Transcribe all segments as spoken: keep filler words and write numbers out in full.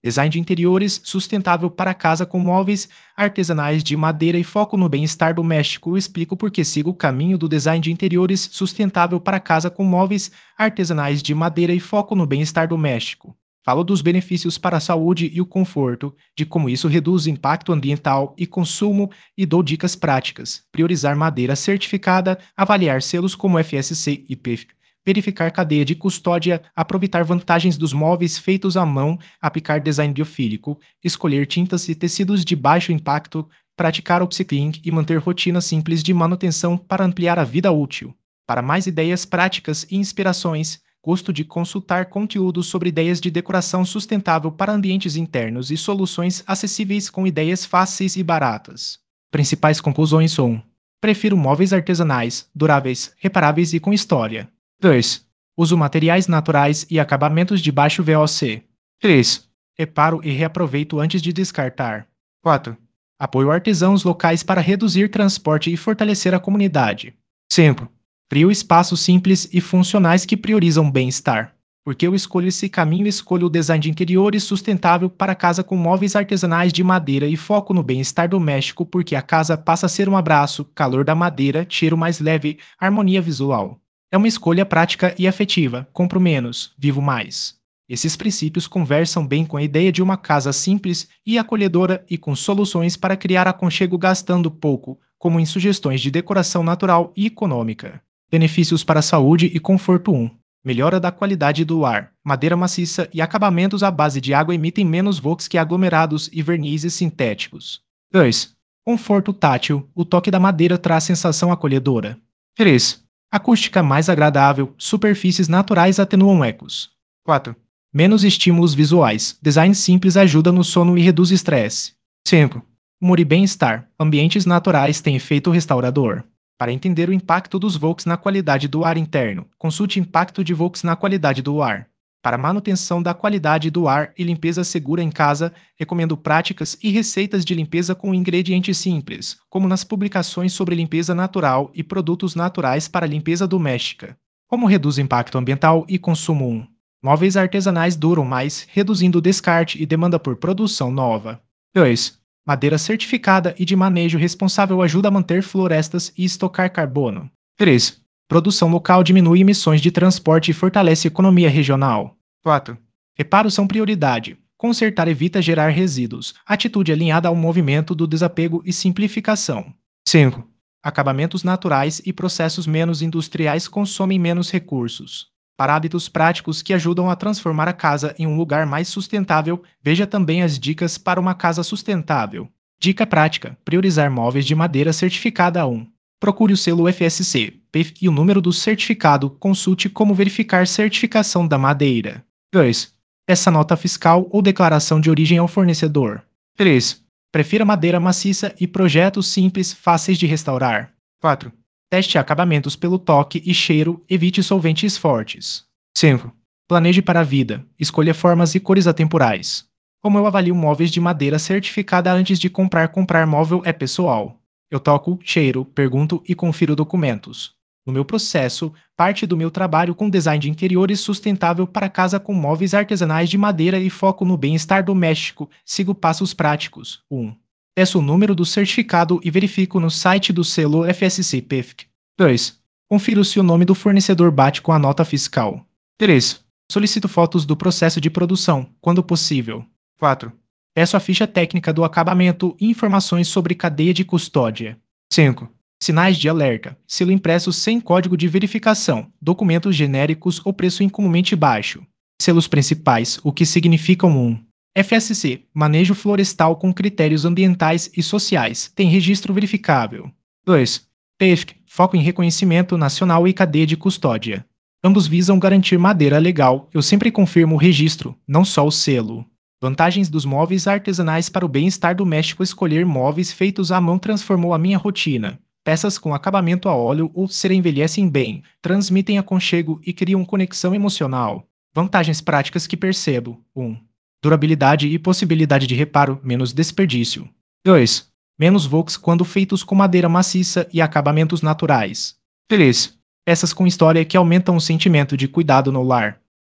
Design de interiores sustentável para casa com móveis artesanais de madeira e foco no bem-estar doméstico. Eu explico por que sigo o caminho do design de interiores sustentável para casa com móveis artesanais de madeira e foco no bem-estar doméstico. Falo dos benefícios para a saúde e o conforto, de como isso reduz o impacto ambiental e consumo e dou dicas práticas. Priorizar madeira certificada, avaliar selos como F S C e P F, verificar cadeia de custódia, aproveitar vantagens dos móveis feitos à mão, aplicar design biofílico, escolher tintas e tecidos de baixo impacto, praticar upcycling e manter rotinas simples de manutenção para ampliar a vida útil. Para mais ideias práticas e inspirações, gosto de consultar conteúdos sobre ideias de decoração sustentável para ambientes internos e soluções acessíveis com ideias fáceis e baratas. Principais conclusões são: prefiro móveis artesanais, duráveis, reparáveis e com história. dois. Uso materiais naturais e acabamentos de baixo V O C. três. Reparo e reaproveito antes de descartar. quatro. Apoio artesãos locais para reduzir transporte e fortalecer a comunidade. cinco. Crio espaços simples e funcionais que priorizam bem-estar. Porque eu escolho esse caminho, escolho o design de interiores sustentável para casa com móveis artesanais de madeira e foco no bem-estar doméstico, porque a casa passa a ser um abraço, calor da madeira, cheiro mais leve, harmonia visual. É uma escolha prática e afetiva, compro menos, vivo mais. Esses princípios conversam bem com a ideia de uma casa simples e acolhedora e com soluções para criar aconchego gastando pouco, como em sugestões de decoração natural e econômica. Benefícios para a saúde e conforto. um. Melhora da qualidade do ar. Madeira maciça e acabamentos à base de água emitem menos vox que aglomerados e vernizes sintéticos. dois. Conforto tátil. O toque da madeira traz sensação acolhedora. três. Acústica mais agradável. Superfícies naturais atenuam ecos. quatro. Menos estímulos visuais. Design simples ajuda no sono e reduz estresse. cinco. Humor e bem-estar. Ambientes naturais têm efeito restaurador. Para entender o impacto dos vox na qualidade do ar interno, consulte impacto de vox na qualidade do ar. Para manutenção da qualidade do ar e limpeza segura em casa, recomendo práticas e receitas de limpeza com ingredientes simples, como nas publicações sobre limpeza natural e produtos naturais para limpeza doméstica. Como reduz o impacto ambiental e consumo. um. Móveis artesanais duram mais, reduzindo o descarte e demanda por produção nova. dois. Madeira certificada e de manejo responsável ajuda a manter florestas e estocar carbono. três. Produção local diminui emissões de transporte e fortalece a economia regional. quatro. Reparos são prioridade. Consertar evita gerar resíduos. Atitude alinhada ao movimento do desapego e simplificação. cinco. Acabamentos naturais e processos menos industriais consomem menos recursos. Para hábitos práticos que ajudam a transformar a casa em um lugar mais sustentável, veja também as dicas para uma casa sustentável. Dica prática: priorizar móveis de madeira certificada. um. Procure o selo F S C, P F e o número do certificado. Consulte como verificar certificação da madeira. dois. Peça nota fiscal ou declaração de origem ao fornecedor. três. Prefira madeira maciça e projetos simples, fáceis de restaurar. quatro. Teste acabamentos pelo toque e cheiro, evite solventes fortes. cinco. Planeje para a vida, escolha formas e cores atemporais. Como eu avalio móveis de madeira certificada antes de comprar? Comprar móvel é pessoal. Eu toco, cheiro, pergunto e confiro documentos. No meu processo, parte do meu trabalho com design de interiores sustentável para casa com móveis artesanais de madeira e foco no bem-estar doméstico, sigo passos práticos. um. Peço o número do certificado e verifico no site do selo F S C P F C. dois. Confiro se o nome do fornecedor bate com a nota fiscal. três. Solicito fotos do processo de produção, quando possível. quatro. Peço a ficha técnica do acabamento e informações sobre cadeia de custódia. cinco. Sinais de alerta, selo impresso sem código de verificação, documentos genéricos ou preço incomumente baixo. Selos principais, o que significam um. F S C, manejo florestal com critérios ambientais e sociais, tem registro verificável. dois. P F C, foco em reconhecimento nacional e cadeia de custódia. Ambos visam garantir madeira legal, eu sempre confirmo o registro, não só o selo. Vantagens dos móveis artesanais para o bem-estar doméstico. Escolher móveis feitos à mão transformou a minha rotina. Peças com acabamento a óleo ou cera envelhecem bem, transmitem aconchego e criam conexão emocional. Vantagens práticas que percebo. um. Durabilidade e possibilidade de reparo, menos desperdício. dois. Menos vox quando feitos com madeira maciça e acabamentos naturais. três. Peças com história que aumentam o sentimento de cuidado no lar.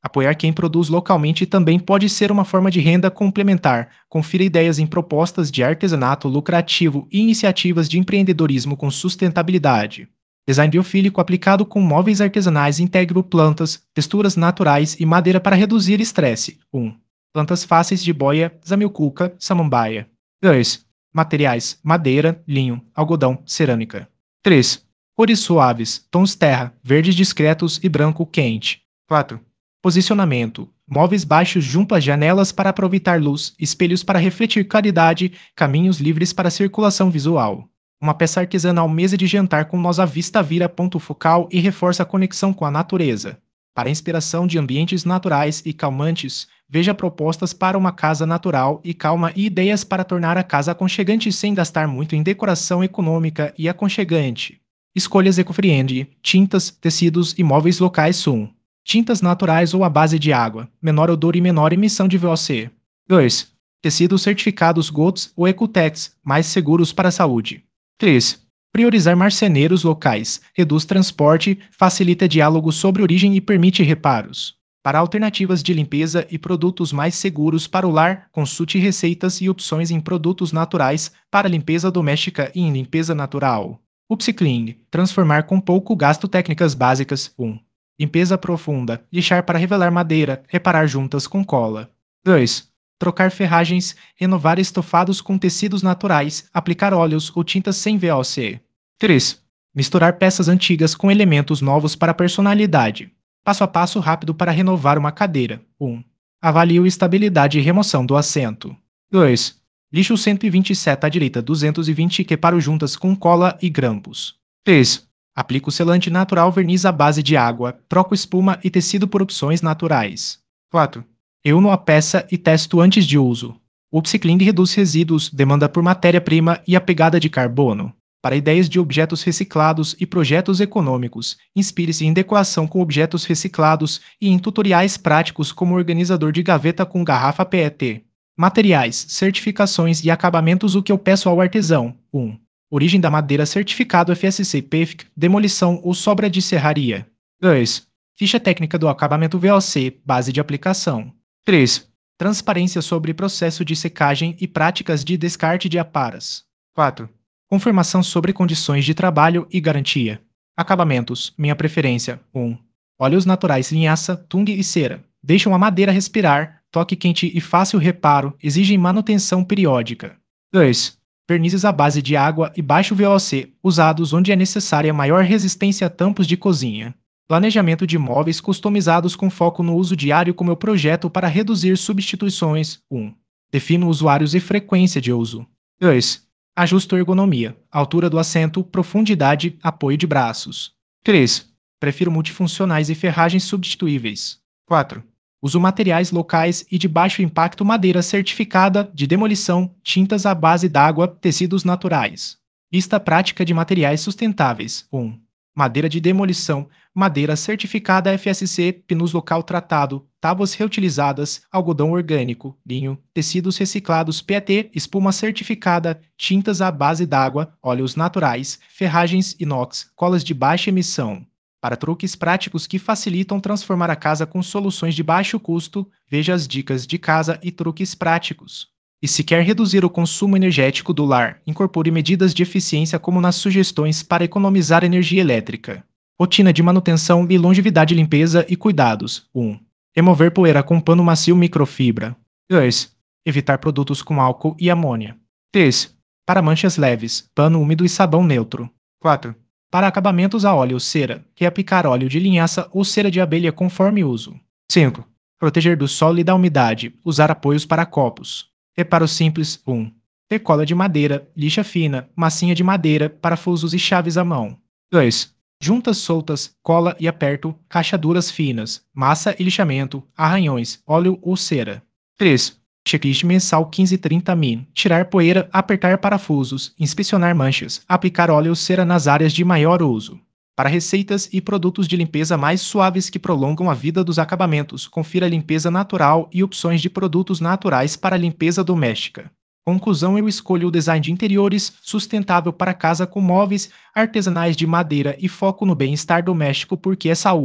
Apoiar quem produz localmente também pode ser uma forma de renda complementar. Confira ideias em propostas de artesanato lucrativo e iniciativas de empreendedorismo com sustentabilidade. Design biofílico aplicado com móveis artesanais integra plantas, texturas naturais e madeira para reduzir estresse. um. Plantas fáceis de boia, zamilcuca, samambaia. dois. Materiais: madeira, linho, algodão, cerâmica. três. Cores suaves, tons terra, verdes discretos e branco quente. quatro. Posicionamento: móveis baixos junto às janelas para aproveitar luz, espelhos para refletir claridade, caminhos livres para circulação visual. Uma peça artesanal mesa de jantar com nós à vista vira ponto focal e reforça a conexão com a natureza. Para inspiração de ambientes naturais e calmantes, veja propostas para uma casa natural e calma e ideias para tornar a casa aconchegante sem gastar muito em decoração econômica e aconchegante. Escolhas eco-friendly, tintas, tecidos e móveis locais um. Tintas naturais ou à base de água, menor odor e menor emissão de V O C. dois. Tecidos certificados G O T S ou Ecotex, mais seguros para a saúde. três. Priorizar marceneiros locais, reduz transporte, facilita diálogo sobre origem e permite reparos. Para alternativas de limpeza e produtos mais seguros para o lar, consulte receitas e opções em produtos naturais para limpeza doméstica e em limpeza natural. Upcycling, transformar com pouco gasto técnicas básicas. um. Limpeza profunda, lixar para revelar madeira, reparar juntas com cola. dois. Trocar ferragens, renovar estofados com tecidos naturais, aplicar óleos ou tintas sem V O C. três. Misturar peças antigas com elementos novos para personalidade. Passo a passo rápido para renovar uma cadeira. um. Avalie a estabilidade e remoção do assento. dois. Lixo cento e vinte e sete à direita duzentos e vinte que paro juntas com cola e grampos. três. Aplico selante natural verniz à base de água, troco espuma e tecido por opções naturais. quatro. Reúno a peça e testo antes de uso. O upcycling reduz resíduos, demanda por matéria-prima e a pegada de carbono. Para ideias de objetos reciclados e projetos econômicos, inspire-se em decoração com objetos reciclados e em tutoriais práticos como organizador de gaveta com garrafa P E T. Materiais, certificações e acabamentos. O que eu peço ao artesão. um. Origem da madeira certificado F S C P E F C, demolição ou sobra de serraria. dois. Ficha técnica do acabamento V O C, base de aplicação. três. Transparência sobre processo de secagem e práticas de descarte de aparas. quatro. Confirmação sobre condições de trabalho e garantia. Acabamentos, minha preferência. um. Óleos naturais linhaça, tung e cera. Deixam a madeira respirar, toque quente e fácil reparo, exigem manutenção periódica. dois. Vernizes à base de água e baixo V O C, usados onde é necessária maior resistência a tampos de cozinha. Planejamento de móveis customizados com foco no uso diário como meu projeto para reduzir substituições. um. Defino usuários e frequência de uso. dois. Ajusto ergonomia, altura do assento, profundidade, apoio de braços. três. Prefiro multifuncionais e ferragens substituíveis. quatro. Uso materiais locais e de baixo impacto, madeira certificada, de demolição, tintas à base d'água, tecidos naturais. Lista prática de materiais sustentáveis. um. Madeira de demolição, madeira certificada F S C, pinus local tratado, tábuas reutilizadas, algodão orgânico, linho, tecidos reciclados P E T, espuma certificada, tintas à base d'água, óleos naturais, ferragens inox, colas de baixa emissão. Para truques práticos que facilitam transformar a casa com soluções de baixo custo, veja as dicas de casa e truques práticos. E se quer reduzir o consumo energético do lar, incorpore medidas de eficiência como nas sugestões para economizar energia elétrica. Rotina de manutenção e longevidade, limpeza e cuidados. um. Remover poeira com pano macio microfibra. dois. Evitar produtos com álcool e amônia. três. Para manchas leves, pano úmido e sabão neutro. quatro. Para acabamentos a óleo, cera, reaplicar óleo de linhaça ou cera de abelha conforme uso. cinco. Proteger do sol e da umidade, usar apoios para copos. Reparo simples. um. Ter cola de madeira, lixa fina, massinha de madeira, parafusos e chaves à mão. dois. Juntas soltas, cola e aperto, rachaduras finas, massa e lixamento, arranhões, óleo ou cera. três. Checklist mensal quinze trinta min. Tirar poeira, apertar parafusos, inspecionar manchas, aplicar óleo ou cera nas áreas de maior uso. Para receitas e produtos de limpeza mais suaves que prolongam a vida dos acabamentos, confira limpeza natural e opções de produtos naturais para limpeza doméstica. Conclusão: eu escolho o design de interiores sustentável para casa com móveis artesanais de madeira e foco no bem-estar doméstico porque é saúde,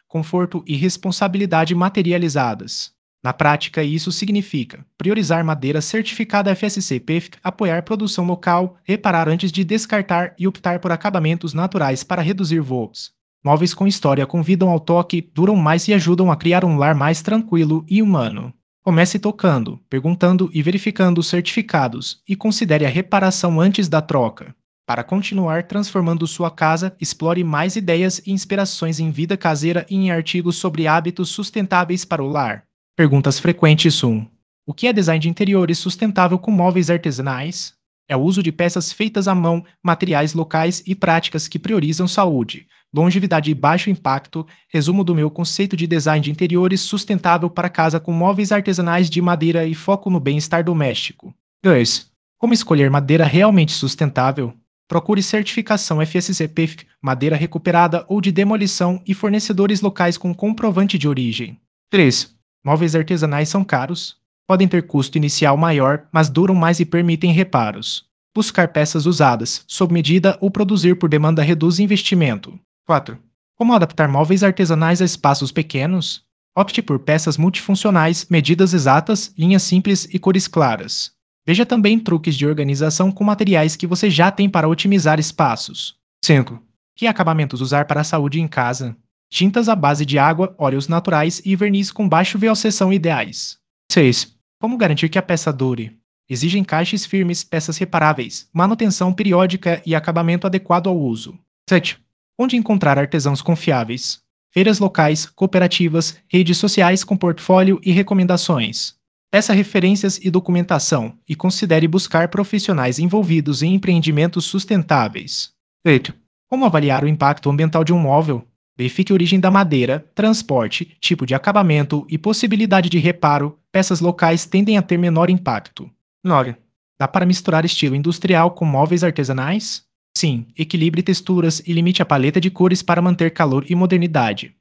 conforto e responsabilidade materializadas. Na prática, isso significa priorizar madeira certificada F S C P E F C, apoiar produção local, reparar antes de descartar e optar por acabamentos naturais para reduzir voos. Móveis com história convidam ao toque, duram mais e ajudam a criar um lar mais tranquilo e humano. Comece tocando, perguntando e verificando os certificados e considere a reparação antes da troca. Para continuar transformando sua casa, explore mais ideias e inspirações em vida caseira e em artigos sobre hábitos sustentáveis para o lar. Perguntas frequentes um. O que é design de interiores sustentável com móveis artesanais? É o uso de peças feitas à mão, materiais locais e práticas que priorizam saúde, longevidade e baixo impacto. Resumo do meu conceito de design de interiores sustentável para casa com móveis artesanais de madeira e foco no bem-estar doméstico. dois. Como escolher madeira realmente sustentável? Procure certificação F S C P E F C, madeira recuperada ou de demolição e fornecedores locais com comprovante de origem. três. Móveis artesanais são caros. Podem ter custo inicial maior, mas duram mais e permitem reparos. Buscar peças usadas, sob medida ou produzir por demanda reduz investimento. quatro. Como adaptar móveis artesanais a espaços pequenos? Opte por peças multifuncionais, medidas exatas, linhas simples e cores claras. Veja também truques de organização com materiais que você já tem para otimizar espaços. cinco. Que acabamentos usar para a saúde em casa? Tintas à base de água, óleos naturais e verniz com baixo V O C são ideais. seis. Como garantir que a peça dure? Exige encaixes firmes, peças reparáveis, manutenção periódica e acabamento adequado ao uso. sete. Onde encontrar artesãos confiáveis? Feiras locais, cooperativas, redes sociais com portfólio e recomendações. Peça referências e documentação e considere buscar profissionais envolvidos em empreendimentos sustentáveis. oito. Como avaliar o impacto ambiental de um móvel? Verifique a origem da madeira, transporte, tipo de acabamento e possibilidade de reparo. Peças locais tendem a ter menor impacto. nove. Dá para misturar estilo industrial com móveis artesanais? Sim, equilibre texturas e limite a paleta de cores para manter calor e modernidade.